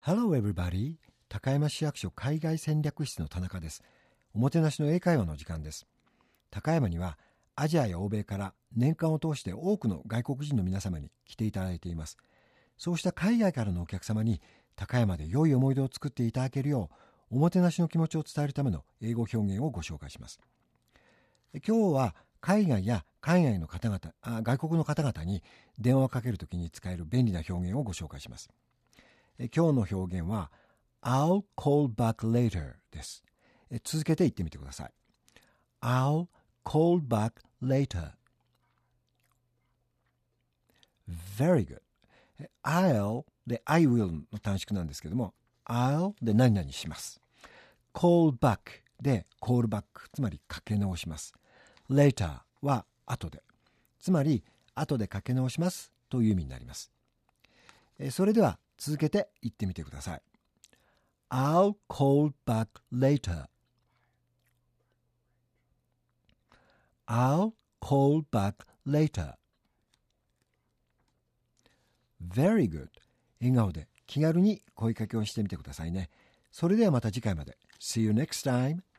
Hello everybody! 高山市役所海外戦略室の田中です。おもてなしの英会話の時間です。高山にはアジアや欧米から年間を通して多くの外国人の皆様に来ていただいています。そうした海外からのお客様に高山で良い思い出を作っていただけるようおもてなしの気持ちを伝えるための英語表現をご紹介します。今日は海外や海外の方々、外国の方々に電話をかけるときに使える便利な表現をご紹介します。今日の表現は I'll call back later です。続けて言ってみてください。I'll call back later. Very good. I'll で I will の短縮なんですけども I'll で何々します。call back で call back つまりかけ直します。later は後でつまり後でかけ直しますという意味になります。それでは続けて言ってみてください。I'll call back later. I'll call back later. Very good. 笑顔で気軽に声かけをしてみてくださいね。それではまた次回まで。See you next time.